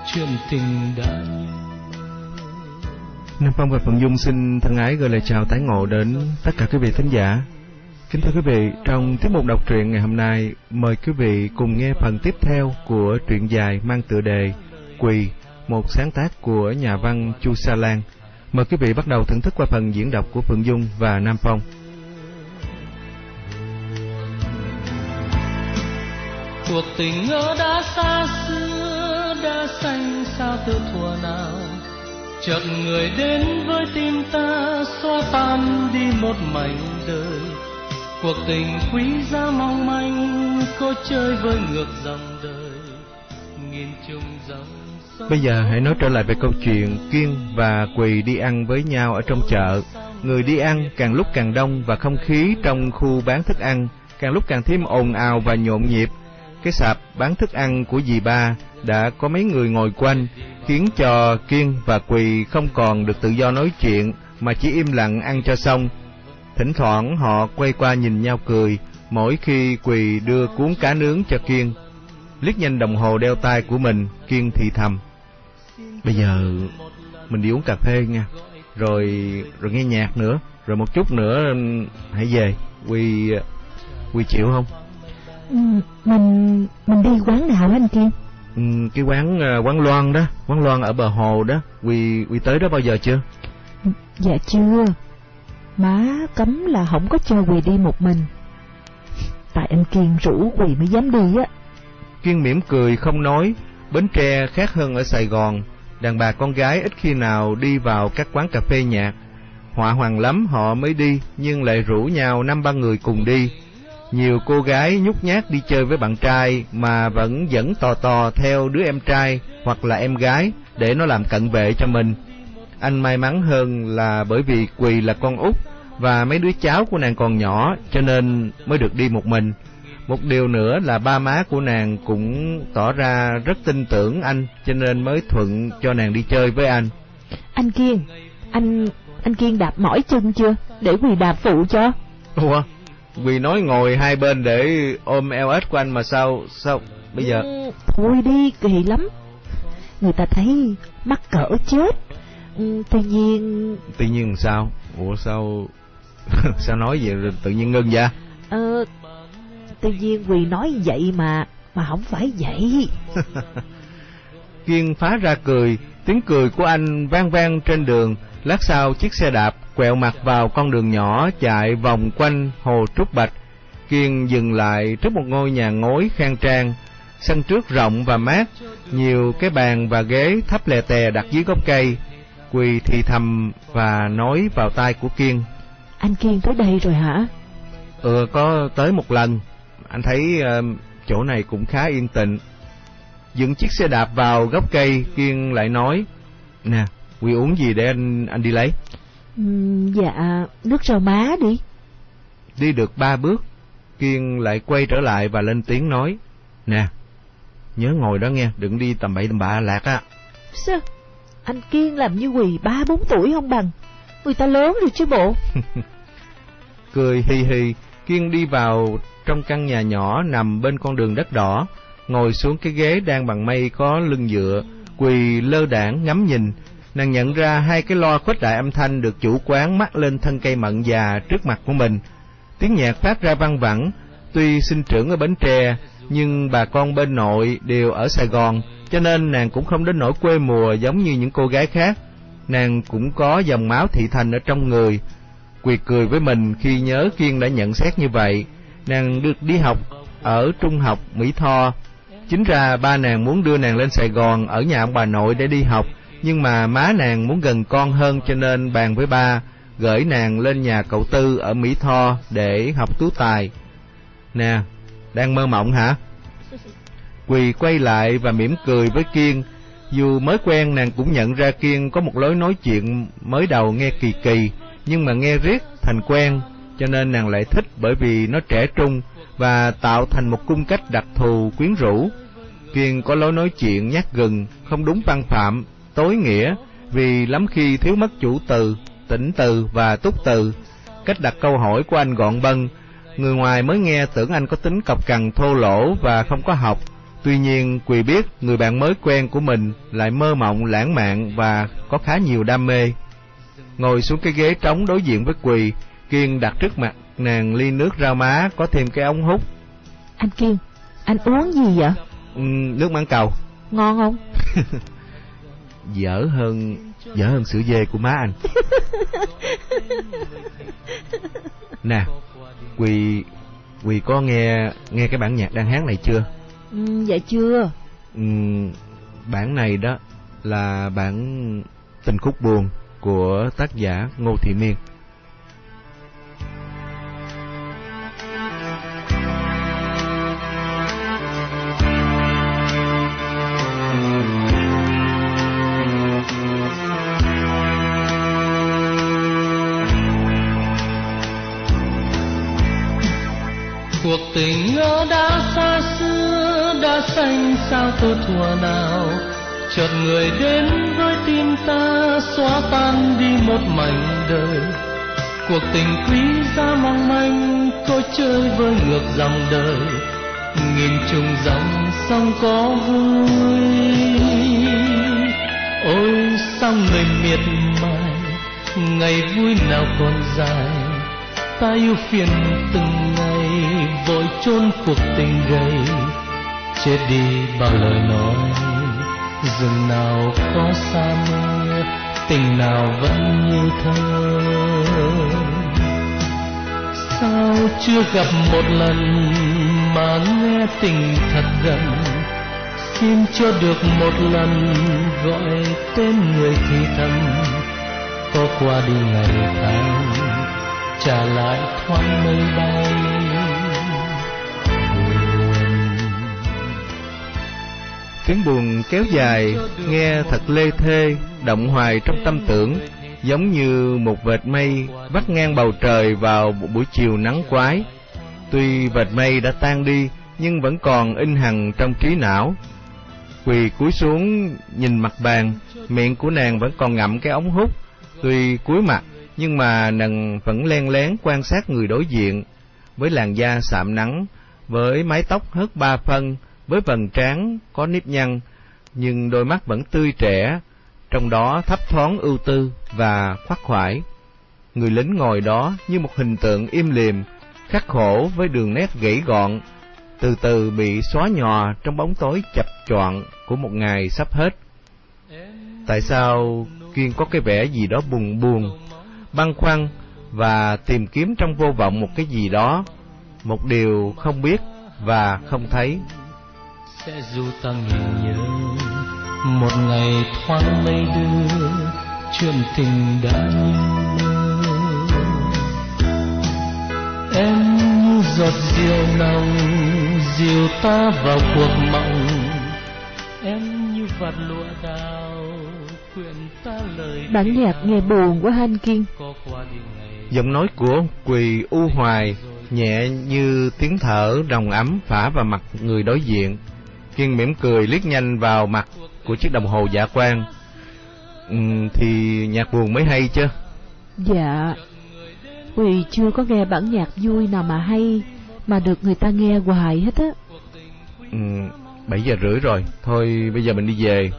chuyện tình đã. Nam Phong và Phượng Dung xin thân ái gửi lời chào tái ngộ đến tất cả quý vị thính giả. Kính thưa quý vị, trong tiết mục đọc truyện ngày hôm nay, mời quý vị cùng nghe phần tiếp theo của truyện dài mang tựa đề Quỳ, một sáng tác của nhà văn Chu Sa Lan. Mời quý vị bắt đầu thưởng thức qua phần diễn đọc của Phượng Dung và Nam Phong. Cuộc tình ngỡ đã xa xưa, đã xanh sao từ thuở nào, chợt người đến với tim ta, xóa tan đi một mảnh đời. Cuộc tình quý giá mong manh, có chơi với ngược dòng đời, nghìn trùng dòng sông. Bây giờ hãy nói trở lại về câu chuyện Kiên và Quỳ đi ăn với nhau ở trong chợ. Người đi ăn càng lúc càng đông và không khí trong khu bán thức ăn càng lúc càng thêm ồn ào và nhộn nhịp. Cái sạp bán thức ăn của dì ba đã có mấy người ngồi quanh, khiến cho Kiên và Quỳ không còn được tự do nói chuyện mà chỉ im lặng ăn cho xong. Thỉnh thoảng họ quay qua nhìn nhau cười mỗi khi Quỳ đưa cuốn cá nướng cho Kiên. Liếc nhanh đồng hồ đeo tay của mình, Kiên thì thầm: bây giờ mình đi uống cà phê nha, rồi nghe nhạc nữa, rồi một chút nữa hãy về. Quỳ chịu không? Mình đi quán nào anh Kiên? Cái quán Loan đó, quán Loan ở bờ hồ đó. Quỳ tới đó bao giờ chưa? Dạ chưa. Má cấm là không có cho Quỳ đi một mình. Tại anh Kiên rủ Quỳ mới dám đi á. Kiên mỉm cười không nói. Bến Tre khác hơn ở Sài Gòn, đàn bà con gái ít khi nào đi vào các quán cà phê nhạc. Họa hoàng lắm họ mới đi, nhưng lại rủ nhau 5-3 người cùng đi. Nhiều cô gái nhút nhát đi chơi với bạn trai mà vẫn dẫn tò theo đứa em trai hoặc là em gái để nó làm cận vệ cho mình. Anh may mắn hơn là bởi vì Quỳ là con út và mấy đứa cháu của nàng còn nhỏ, cho nên mới được đi một mình. Một điều nữa là ba má của nàng cũng tỏ ra rất tin tưởng anh, cho nên mới thuận cho nàng đi chơi với anh. Anh Kiên, anh Kiên đạp mỏi chân chưa? Để Quỳ đạp phụ cho. Ủa? Quỳ nói ngồi hai bên để ôm eo ếch của anh mà sao bây giờ? Thôi đi, kỳ lắm. Người ta thấy mắc cỡ chết. Tuy nhiên sao? Ủa sao sao nói vậy rồi tự nhiên ngưng vậy? Tuy nhiên Quỳ nói vậy mà không phải vậy. Kiên phá ra cười, tiếng cười của anh vang vang trên đường. Lát sau chiếc xe đạp quẹo mặt vào con đường nhỏ chạy vòng quanh hồ Trúc Bạch. Kiên dừng lại trước một ngôi nhà ngói khang trang, sân trước rộng và mát, nhiều cái bàn và ghế thấp lè tè đặt dưới gốc cây. Quỳ thì thầm và nói vào tai của Kiên: anh Kiên tới đây rồi hả? Có tới một lần. Anh thấy chỗ này cũng khá yên tĩnh. Dựng chiếc xe đạp vào gốc cây, Kiên lại nói: nè, Quỳ uống gì để anh đi lấy? Dạ, nước rau má đi. Đi được 3 bước, Kiên lại quay trở lại và lên tiếng nói: nè, nhớ ngồi đó nghe, đừng đi tầm bậy tầm bạ lạc á. Sao? Anh Kiên làm như Quỳ 3-4 tuổi không bằng. Người ta lớn rồi chứ bộ. Cười hì hì, Kiên đi vào trong căn nhà nhỏ nằm bên con đường đất đỏ, ngồi xuống cái ghế đang bằng mây có lưng dựa. Quỳ lơ đãng ngắm nhìn. Nàng nhận ra 2 cái loa khuếch đại âm thanh được chủ quán mắc lên thân cây mận già trước mặt của mình. Tiếng nhạc phát ra văng vẳng. Tuy sinh trưởng ở Bến Tre, nhưng bà con bên nội đều ở Sài Gòn, cho nên nàng cũng không đến nỗi quê mùa giống như những cô gái khác. Nàng cũng có dòng máu thị thành ở trong người. Quỳ cười với mình khi nhớ Kiên đã nhận xét như vậy. Nàng được đi học ở trung học Mỹ Tho. Chính ra ba nàng muốn đưa nàng lên Sài Gòn ở nhà ông bà nội để đi học, nhưng mà má nàng muốn gần con hơn, cho nên bàn với ba gửi nàng lên nhà cậu Tư ở Mỹ Tho để học tú tài. Nè, đang mơ mộng hả? Quỳ quay lại và mỉm cười với Kiên. Dù mới quen, nàng cũng nhận ra Kiên có một lối nói chuyện mới đầu nghe kỳ kỳ, nhưng mà nghe riết thành quen, cho nên nàng lại thích, bởi vì nó trẻ trung và tạo thành một cung cách đặc thù quyến rũ. Kiên có lối nói chuyện nhát gừng, không đúng văn phạm, tối nghĩa, vì lắm khi thiếu mất chủ từ, tĩnh từ và túc từ. Cách đặt câu hỏi của anh gọn bâng, người ngoài mới nghe tưởng anh có tính cọc cằn thô lỗ và không có học. Tuy nhiên Quỳ biết người bạn mới quen của mình lại mơ mộng lãng mạn và có khá nhiều đam mê. Ngồi xuống cái ghế trống đối diện với Quỳ, Kiên đặt trước mặt nàng ly nước rau má có thêm cái ống hút. Anh Kiên, anh uống gì vậy? Nước mãng cầu. Ngon không? Dở hơn sữa dê của má anh. Nè, Quỳ có nghe cái bản nhạc đang hát này chưa? Dạ chưa. Bản này đó là bản Tình Khúc Buồn của tác giả Ngô Thị Miên. Cuộc tình ngỡ đã xa xưa, đã xanh sao từ thuở nào, chợt người đến với tim ta xóa tan đi một mảnh đời. Cuộc tình quý giá mong manh, tôi chơi với ngược dòng đời, nghìn trùng dòng sông có vui. Ôi sao người miệt mài, ngày vui nào còn dài, ta yêu phiền từng ngày, vội chôn cuộc tình gầy. Chết đi bao lời nói, rừng nào có xa mưa, tình nào vẫn như thơ. Sao chưa gặp một lần mà nghe tình thật gần, xin cho được một lần gọi tên người thì thầm. Có qua đi ngày tháng, trả lại thoáng mây bay. Tiếng buồn kéo dài, nghe thật lê thê, động hoài trong tâm tưởng, giống như một vệt mây vắt ngang bầu trời vào một buổi chiều nắng quái. Tuy vệt mây đã tan đi, nhưng vẫn còn in hằn trong trí não. Quỳ cúi xuống nhìn mặt bàn, miệng của nàng vẫn còn ngậm cái ống hút. Tuy cúi mặt, nhưng mà nàng vẫn len lén quan sát người đối diện, với làn da sạm nắng, với mái tóc hớt 3 phân, với vầng trán có nếp nhăn, nhưng đôi mắt vẫn tươi trẻ, trong đó thấp thoáng ưu tư và khoác khoải. Người lính ngồi đó như một hình tượng im lìm, khắc khổ với đường nét gãy gọn, từ từ bị xóa nhòa trong bóng tối chập choạng của một ngày sắp hết. Tại sao Kiên có cái vẻ gì đó buồn buồn, băn khoăn và tìm kiếm trong vô vọng một cái gì đó, một điều không biết và không thấy. Sẽ dù ta nghìn nhớ, một ngày thoáng mây đưa, chuyện tình đã như mơ. Em như giọt rượu nồng, dìu ta vào cuộc mộng. Em như vạt lụa đào, quyện ta lời. Bản nhạc nghe buồn quá anh Kiên. Giọng nói của Quỳ u hoài, nhẹ như tiếng thở nồng ấm phả vào mặt người đối diện. Kiên mỉm cười liếc nhanh vào mặt của chiếc đồng hồ dạ quang. Thì nhạc buồn mới hay chứ. Dạ, Quỳ chưa có nghe bản nhạc vui nào mà hay, mà được người ta nghe hoài hết á. 7:30 rồi, thôi bây giờ mình đi về.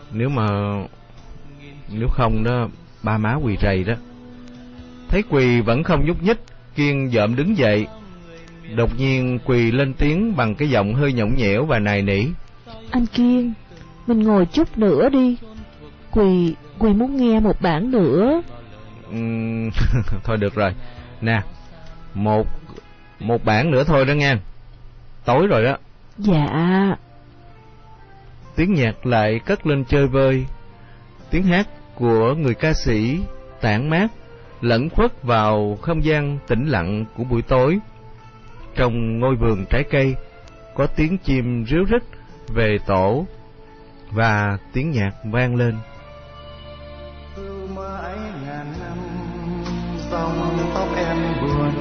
Nếu không đó, ba má Quỳ rầy đó. Thấy Quỳ vẫn không nhúc nhích, Kiên dợm đứng dậy. Đột nhiên Quỳ lên tiếng bằng cái giọng hơi nhõng nhẽo và nài nỉ. Anh Kiên, mình ngồi chút nữa đi. Quỳ muốn nghe một bản nữa. Thôi được rồi. Nè, một bản nữa thôi đó nghe. Tối rồi đó. Dạ. Tiếng nhạc lại cất lên chơi vơi. Tiếng hát của người ca sĩ tản mát, lẫn khuất vào không gian tĩnh lặng của buổi tối. Trong ngôi vườn trái cây, có tiếng chim ríu rít về tổ và tiếng nhạc vang lên. Mãi ngàn năm, dòng tóc em buồn,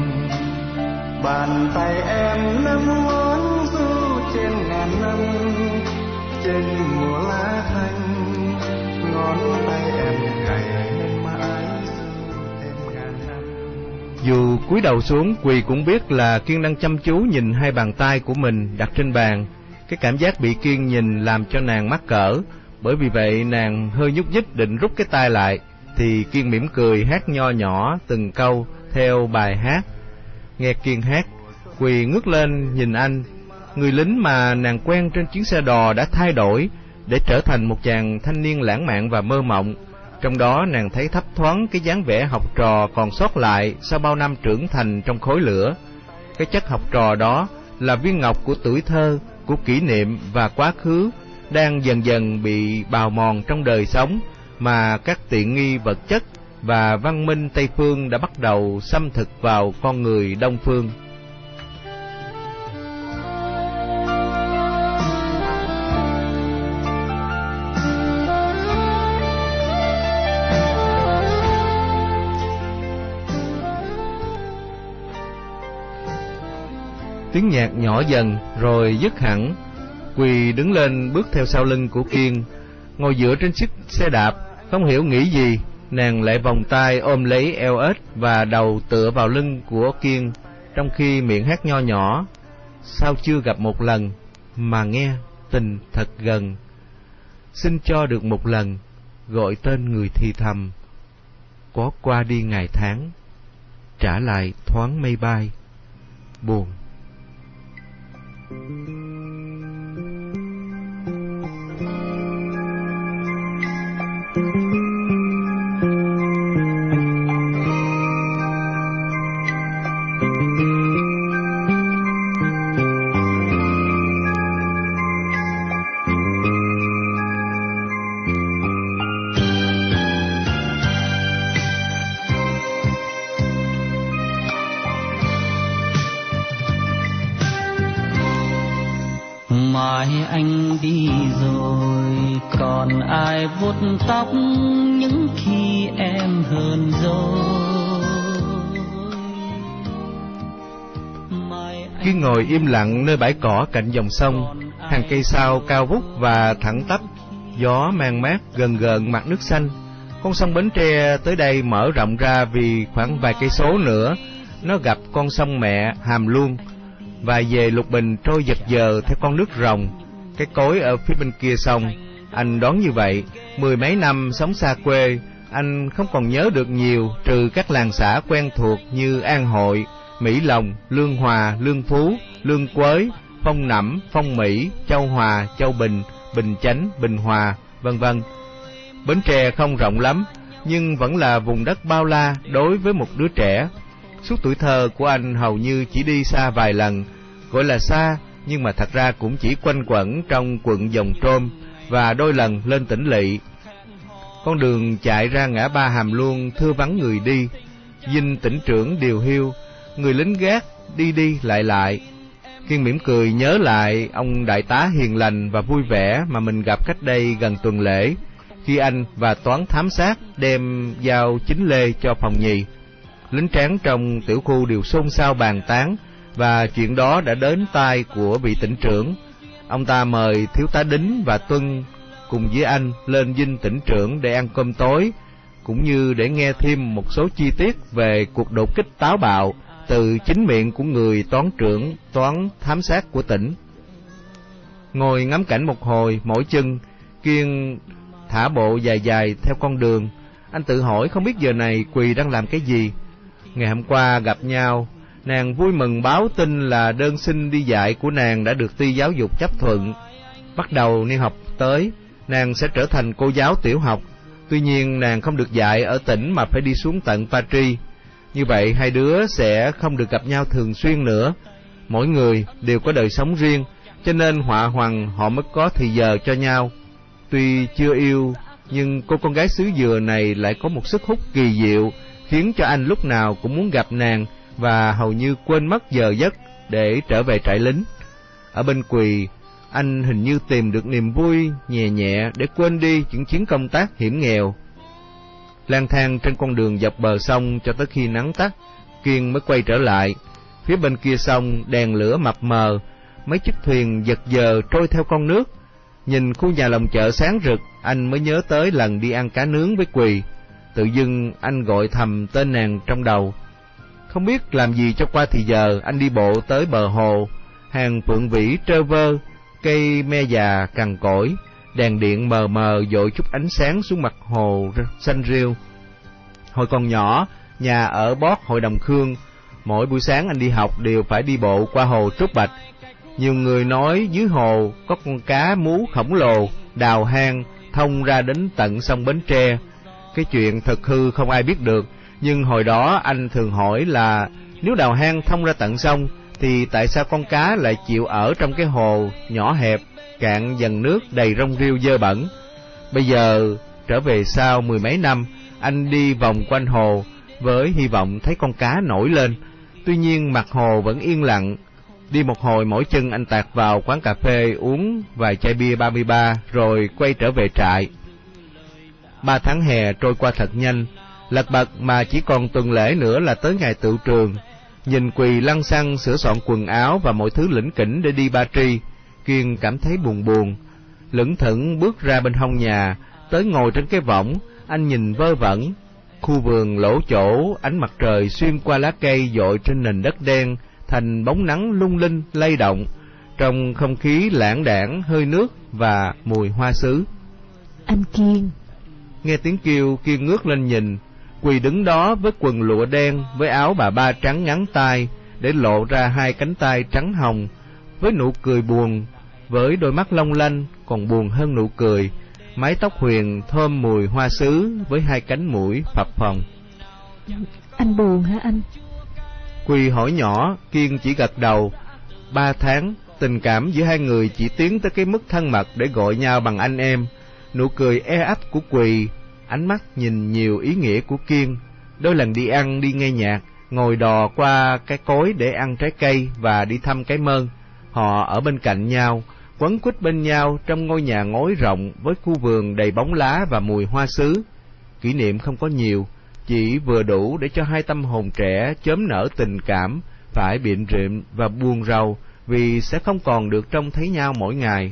bàn tay em nắm ngón du trên ngàn năm, trên mùa lá xanh, ngón tay em gầy nên mãi du thêm ngàn năm. Dù cúi đầu xuống, Quỳ cũng biết là Kiên đang chăm chú nhìn hai bàn tay của mình đặt trên bàn, Cái cảm giác bị Kiên nhìn làm cho nàng mắc cỡ, bởi vì vậy nàng hơi nhúc nhích định rút cái tay lại, thì Kiên mỉm cười hát nho nhỏ từng câu theo bài hát. Nghe Kiên hát, Quỳ ngước lên nhìn anh. Người lính mà nàng quen trên chuyến xe đò đã thay đổi để trở thành một chàng thanh niên lãng mạn và mơ mộng. Trong đó nàng thấy thấp thoáng cái dáng vẻ học trò còn sót lại sau bao năm trưởng thành trong khối lửa. Cái chất học trò đó là viên ngọc của tuổi thơ, của kỷ niệm và quá khứ, đang dần dần bị bào mòn trong đời sống mà các tiện nghi vật chất và văn minh Tây phương đã bắt đầu xâm thực vào con người Đông phương. Tiếng nhạc nhỏ dần rồi dứt hẳn. Quỳ đứng lên bước theo sau lưng của Kiên, ngồi dựa trên chiếc xe đạp, không hiểu nghĩ gì, nàng lại vòng tay ôm lấy eo ếch và đầu tựa vào lưng của Kiên, trong khi miệng hát nho nhỏ: sao chưa gặp một lần mà nghe tình thật gần, xin cho được một lần gọi tên người thì thầm, có qua đi ngày tháng trả lại thoáng mây bay buồn. Mai anh đi rồi, còn ai vuốt tóc những khi em hờn dỗi. Kiên ngồi im lặng nơi bãi cỏ cạnh dòng sông, hàng cây sao cao vút và thẳng tắp, gió mang mát gần gợn mặt nước xanh. Con sông Bến Tre tới đây mở rộng ra vì khoảng vài cây số nữa nó gặp con sông mẹ Hàm Luông, và về Lục Bình trôi giật giờ theo con nước Rồng, cái cối ở phía bên kia sông. Anh đoán như vậy. 10 mấy năm sống xa quê, anh không còn nhớ được nhiều, trừ các làng xã quen thuộc như An Hội, Mỹ Lòng, Lương Hòa, Lương Phú, Lương Quới, Phong Nẫm, Phong Mỹ, Châu Hòa, Châu Bình, Bình Chánh, Bình Hòa, vân vân. Bến Tre không rộng lắm, nhưng vẫn là vùng đất bao la đối với một đứa trẻ. Suốt tuổi thơ của anh hầu như chỉ đi xa vài lần, gọi là xa nhưng mà thật ra cũng chỉ quanh quẩn trong quận Giồng Trôm và đôi lần lên Tỉnh Lỵ. Con đường chạy ra ngã ba Hàm Luông thưa vắng người đi, dinh tỉnh trưởng điều hiu, người lính gác đi đi lại lại. Kiên mỉm cười nhớ lại ông đại tá hiền lành và vui vẻ mà mình gặp cách đây gần tuần lễ, khi anh và toán thám sát đem giao chính lê cho phòng nhì. Lính tráng trong tiểu khu đều xôn xao bàn tán, và chuyện đó đã đến tai của vị tỉnh trưởng. Ông ta mời thiếu tá Đính và Tuân cùng với anh lên dinh tỉnh trưởng để ăn cơm tối, cũng như để nghe thêm một số chi tiết về cuộc đột kích táo bạo từ chính miệng của người toán trưởng toán thám sát của tỉnh. Ngồi ngắm cảnh một hồi mỏi chân, Kiên thả bộ dài dài theo con đường. Anh tự hỏi không biết giờ này Quỳ đang làm cái gì. Ngày hôm qua gặp nhau, nàng vui mừng báo tin là đơn xin đi dạy của nàng đã được ty giáo dục chấp thuận. Bắt đầu niên học tới, nàng sẽ trở thành cô giáo tiểu học. Tuy nhiên nàng không được dạy ở tỉnh mà phải đi xuống tận Patri. Như vậy hai đứa sẽ không được gặp nhau thường xuyên nữa. Mỗi người đều có đời sống riêng, cho nên họa hoằng họ mới có thì giờ cho nhau. Tuy chưa yêu, nhưng cô con gái xứ Dừa này lại có một sức hút kỳ diệu, khiến cho anh lúc nào cũng muốn gặp nàng và hầu như quên mất giờ giấc để trở về trại lính. Ở bên Quỳ, anh hình như tìm được niềm vui nhẹ nhẹ để quên đi những chuyến công tác hiểm nghèo. Lang thang trên con đường dọc bờ sông cho tới khi nắng tắt, Kiên mới quay trở lại. Phía bên kia sông đèn lửa mập mờ, mấy chiếc thuyền giật giờ trôi theo con nước. Nhìn khu nhà lồng chợ sáng rực, anh mới nhớ tới lần đi ăn cá nướng với Quỳ. Tự dưng anh gọi thầm tên nàng trong đầu. Không biết làm gì cho qua thì giờ, anh đi bộ tới bờ hồ, hàng phượng vĩ trơ vơ, cây me già cằn cỗi, đèn điện mờ mờ dội chút ánh sáng xuống mặt hồ xanh riêu. Hồi còn nhỏ, nhà ở Bót Hội Đồng Khương, mỗi buổi sáng anh đi học đều phải đi bộ qua hồ Trúc Bạch. Nhiều người nói dưới hồ có con cá mú khổng lồ đào hang thông ra đến tận sông Bến Tre. Cái chuyện thật hư không ai biết được, nhưng hồi đó anh thường hỏi là nếu đào hang thông ra tận sông thì tại sao con cá lại chịu ở trong cái hồ nhỏ hẹp, cạn dần nước đầy rong rêu dơ bẩn. Bây giờ trở về sau 10 mấy năm, anh đi vòng quanh hồ với hy vọng thấy con cá nổi lên. Tuy nhiên mặt hồ vẫn yên lặng. Đi một hồi mỏi chân, anh tạt vào quán cà phê uống vài chai bia 33 rồi quay trở về trại. 3 tháng hè trôi qua thật nhanh, lật bật mà chỉ còn tuần lễ nữa là tới ngày tựu trường. Nhìn Quỳ lăng xăng sửa soạn quần áo và mọi thứ lỉnh kỉnh để đi Ba Tri, Kiên cảm thấy buồn buồn. Lững thững bước ra bên hông nhà, tới ngồi trên cái võng, anh nhìn vơ vẩn. Khu vườn lỗ chỗ, ánh mặt trời xuyên qua lá cây dội trên nền đất đen thành bóng nắng lung linh lay động, trong không khí lãng đãng hơi nước và mùi hoa sứ. Anh Kiên. Nghe tiếng kêu, Kiên ngước lên nhìn. Quỳ đứng đó với quần lụa đen, với áo bà ba trắng ngắn tay, để lộ ra 2 cánh tay trắng hồng, với nụ cười buồn, với đôi mắt long lanh còn buồn hơn nụ cười, mái tóc huyền thơm mùi hoa sứ với 2 cánh mũi phập phồng. Anh buồn hả anh? Quỳ hỏi nhỏ, Kiên chỉ gật đầu. 3 tháng, tình cảm giữa hai người chỉ tiến tới cái mức thân mật để gọi nhau bằng anh em. Nụ cười e ấp của Quỳ, ánh mắt nhìn nhiều ý nghĩa của Kiên, đôi lần đi ăn, đi nghe nhạc, ngồi đò qua cái cối để ăn trái cây và đi thăm cái mơn. Họ ở bên cạnh nhau, quấn quýt bên nhau trong ngôi nhà ngói rộng với khu vườn đầy bóng lá và mùi hoa sứ. Kỷ niệm không có nhiều, chỉ vừa đủ để cho 2 tâm hồn trẻ chớm nở tình cảm phải biện rịm và buồn rầu vì sẽ không còn được trông thấy nhau mỗi ngày.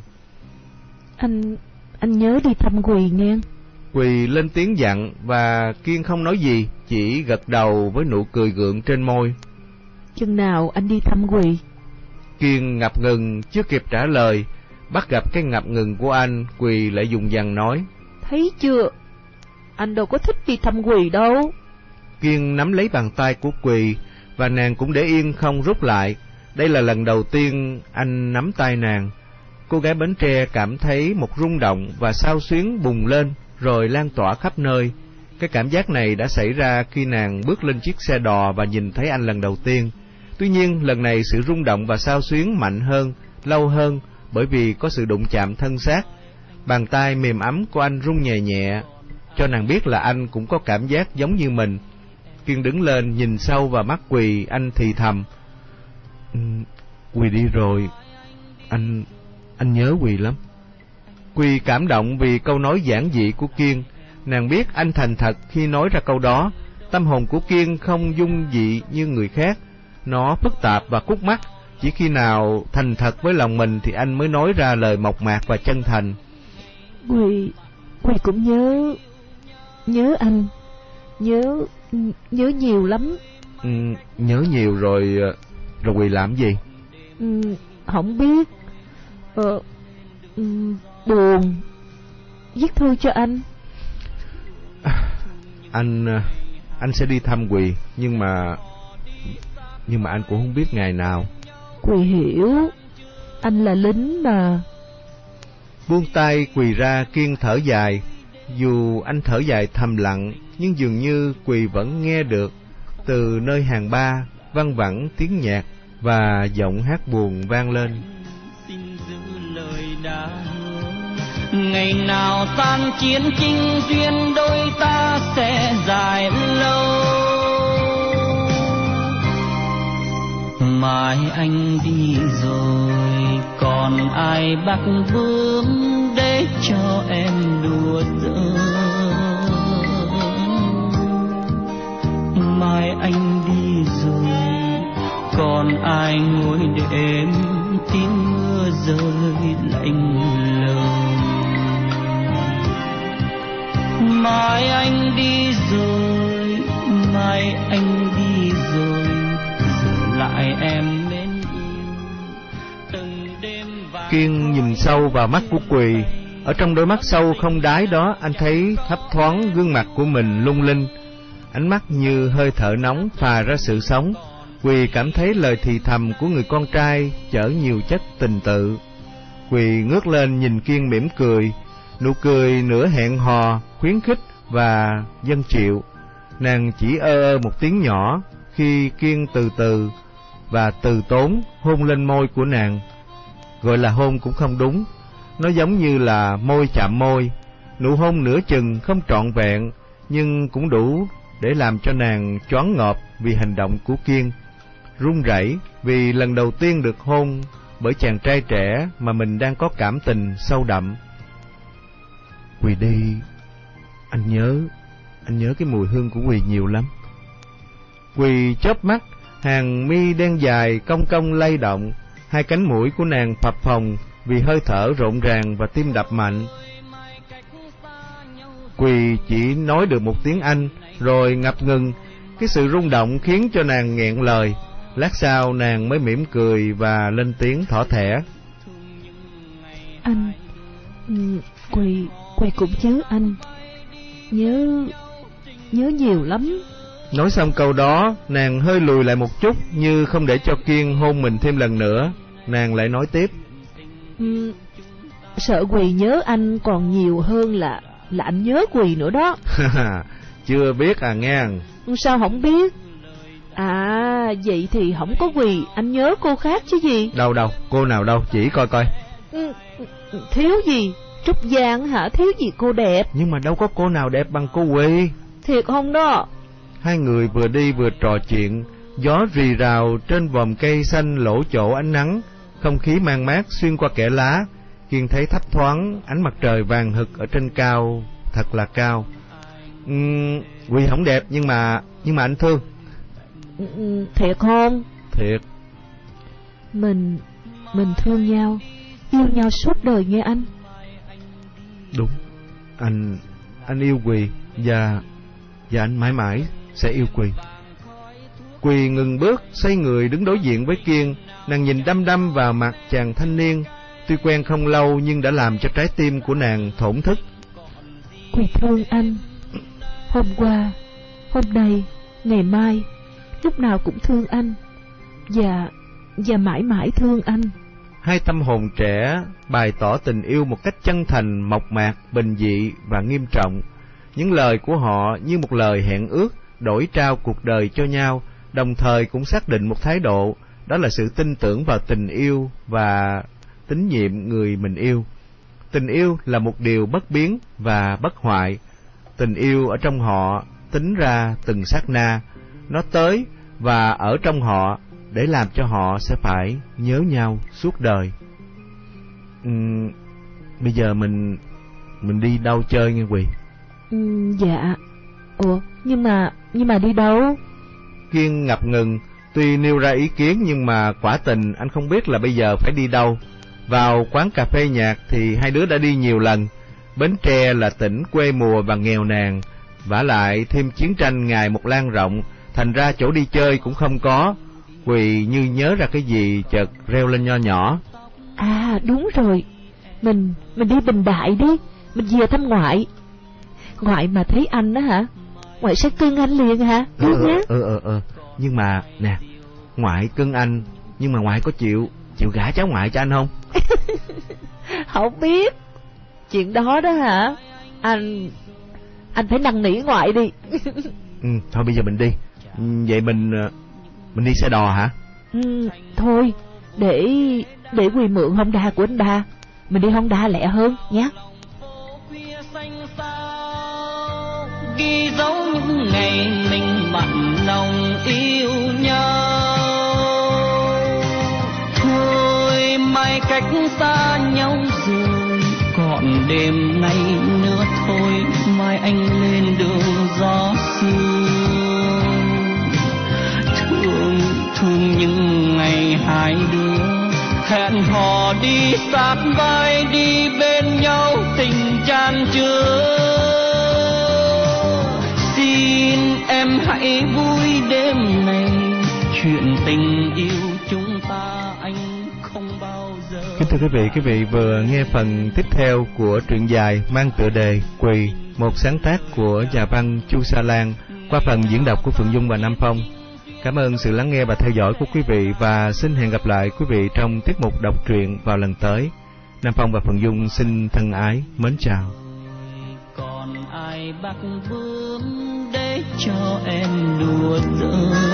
Anh nhớ đi thăm Quỳ nghe. Quỳ lên tiếng dặn và Kiên không nói gì, chỉ gật đầu với nụ cười gượng trên môi. Chừng nào anh đi thăm Quỳ? Kiên ngập ngừng chưa kịp trả lời, bắt gặp cái ngập ngừng của anh, Quỳ lại dùng dằng nói: Thấy chưa, anh đâu có thích đi thăm Quỳ đâu. Kiên nắm lấy bàn tay của Quỳ và nàng cũng để yên không rút lại. Đây là lần đầu tiên anh nắm tay nàng. Cô gái Bến Tre cảm thấy một rung động và xao xuyến bùng lên rồi lan tỏa khắp nơi. Cái cảm giác này đã xảy ra khi nàng bước lên chiếc xe đò và nhìn thấy anh lần đầu tiên. Tuy nhiên lần này sự rung động và xao xuyến mạnh hơn, lâu hơn, bởi vì có sự đụng chạm thân xác. Bàn tay mềm ấm của anh rung nhẹ nhẹ, cho nàng biết là anh cũng có cảm giác giống như mình. Kiên đứng lên nhìn sâu vào mắt Quỳ, anh thì thầm: Quỳ đi rồi, anh nhớ Quỳ lắm. Quỳ cảm động vì câu nói giản dị của Kiên. Nàng biết anh thành thật khi nói ra câu đó. Tâm hồn của Kiên không dung dị như người khác, nó phức tạp và khúc mắc. Chỉ khi nào thành thật với lòng mình thì anh mới nói ra lời mộc mạc và chân thành. Quỳ cũng nhớ anh, nhớ nhiều lắm. Nhớ nhiều rồi Quỳ làm gì? Không biết. Buồn, viết thư cho anh. Anh sẽ đi thăm Quỳ, nhưng mà anh cũng không biết ngày nào. Quỳ hiểu, anh là lính mà. Buông tay Quỳ ra, Kiên thở dài. Dù anh thở dài thầm lặng, nhưng dường như Quỳ vẫn nghe được. Từ nơi hàng ba văng vẳng tiếng nhạc và giọng hát buồn vang lên. Xin giữ lời đã hứa, ngày nào tan chiến chinh duyên đôi ta sẽ dài lâu. Mai anh đi rồi, còn ai bắt bướm để cho em đùa giỡn. Mai anh đi rồi, còn ai ngồi đêm tiếng mưa rơi lạnh lùng. Mai anh đi rồi, mai anh đi rồi, giờ lại em mến yêu từng đêm vàng. Kiên nhìn sâu vào mắt của Quỳ. Ở trong đôi mắt sâu không đáy đó, anh thấy thấp thoáng gương mặt của mình lung linh, ánh mắt như hơi thở nóng phà ra sự sống. Quỳ cảm thấy lời thì thầm của người con trai chở nhiều chất tình tự. Quỳ ngước lên nhìn Kiên mỉm cười, nụ cười nửa hẹn hò, khuyến khích và dâng chịu. Nàng chỉ ơ một tiếng nhỏ khi Kiên từ từ và từ tốn hôn lên môi của nàng. Gọi là hôn cũng không đúng, nó giống như là môi chạm môi. Nụ hôn nửa chừng không trọn vẹn, nhưng cũng đủ để làm cho nàng choáng ngợp vì hành động của Kiên, run rẩy vì lần đầu tiên được hôn bởi chàng trai trẻ mà mình đang có cảm tình sâu đậm. Quỳ đi, anh nhớ cái mùi hương của Quỳ nhiều lắm. Quỳ chớp mắt, hàng mi đen dài cong cong lay động, hai cánh mũi của nàng phập phồng vì hơi thở rộn ràng và tim đập mạnh. Quỳ chỉ nói được một tiếng Anh rồi ngập ngừng, cái sự rung động khiến cho nàng nghẹn lời. Lát sau nàng mới mỉm cười và lên tiếng thỏ thẻ. Anh, Quỳ cũng nhớ anh, nhớ nhiều lắm. Nói xong câu đó, nàng hơi lùi lại một chút như không để cho Kiên hôn mình thêm lần nữa. Nàng lại nói tiếp. Sợ Quỳ nhớ anh còn nhiều hơn là anh nhớ Quỳ nữa đó. Chưa biết à nghe. Sao không biết? À, vậy thì không có Quỳ, anh nhớ cô khác chứ gì? Đâu, cô nào đâu, chỉ coi coi. Thiếu gì? Trúc Giang hả? Thiếu gì cô đẹp? Nhưng mà đâu có cô nào đẹp bằng cô Quỳ. Thiệt không đó? Hai người vừa đi vừa trò chuyện, gió rì rào trên vòm cây xanh lỗ chỗ ánh nắng, không khí mang mát xuyên qua kẽ lá. Kiên thấy thấp thoáng ánh mặt trời vàng hực ở trên cao, thật là cao. Quỳ không đẹp nhưng mà anh thương. Thiệt không? Thiệt. Mình thương nhau, yêu nhau suốt đời nghe anh. Đúng, anh yêu Quỳ và anh mãi mãi sẽ yêu Quỳ. Quỳ ngừng bước, xoay người đứng đối diện với Kiên. Nàng nhìn đăm đăm vào mặt chàng thanh niên, tuy quen không lâu nhưng đã làm cho trái tim của nàng thổn thức. Quỳ thương anh, hôm qua, hôm nay, ngày mai, lúc nào cũng thương anh, và mãi mãi thương anh. Hai tâm hồn trẻ bày tỏ tình yêu một cách chân thành, mộc mạc, bình dị và nghiêm trọng. Những lời của họ như một lời hẹn ước, đổi trao cuộc đời cho nhau, đồng thời cũng xác định một thái độ, đó là sự tin tưởng vào tình yêu và tín nhiệm người mình yêu. Tình yêu là một điều bất biến và bất hoại. Tình yêu ở trong họ tính ra từng sát na, nó tới và ở trong họ để làm cho họ sẽ phải nhớ nhau suốt đời. Bây giờ mình đi đâu chơi nghe Quỳ? Dạ. Ủa, nhưng mà đi đâu? Kiên ngập ngừng, tuy nêu ra ý kiến nhưng mà quả tình anh không biết là bây giờ phải đi đâu. Vào quán cà phê nhạc thì hai đứa đã đi nhiều lần. Bến Tre là tỉnh quê mùa và nghèo nàn, vả lại thêm chiến tranh ngày một lan rộng, thành ra chỗ đi chơi cũng không có. Quỳ như nhớ ra cái gì chợt reo lên nho nhỏ. À đúng rồi, mình đi Bình Đại đi, mình về thăm ngoại. Ngoại mà thấy anh đó hả, ngoại sẽ cưng anh liền hả? Nhé. Nhưng mà nè, ngoại cưng anh, nhưng mà ngoại có chịu gả cháu ngoại cho anh không? Không biết chuyện đó đó hả? Anh phải năn nỉ ngoại đi. Thôi bây giờ mình đi. Vậy mình đi xe đò hả? Thôi để Quỳ mượn Honda của anh ba, mình đi Honda lẹ hơn nhé. Ghi dấu những ngày mình mặn nồng yêu nhau, thôi mai cách xa nhau rồi, còn đêm nay nữa thôi, mai anh lên đường gió sương. Thương những ngày hai đứa hẹn hò đi sát vai, đi bên nhau tình chan chứa. Xin em hãy vui đêm này, chuyện tình yêu chúng ta anh không bao giờ Kính thưa quý vị vừa nghe phần tiếp theo của truyện dài mang tựa đề Quỳ, một sáng tác của nhà văn Chu Sa Lan qua phần diễn đọc của Phượng Dung và Nam Phong. Cảm ơn sự lắng nghe và theo dõi của quý vị và xin hẹn gặp lại quý vị trong tiết mục đọc truyện vào lần tới. Nam Phong và Phượng Dung xin thân ái mến chào. Còn ai bắt bướm để cho em đùa giỡn.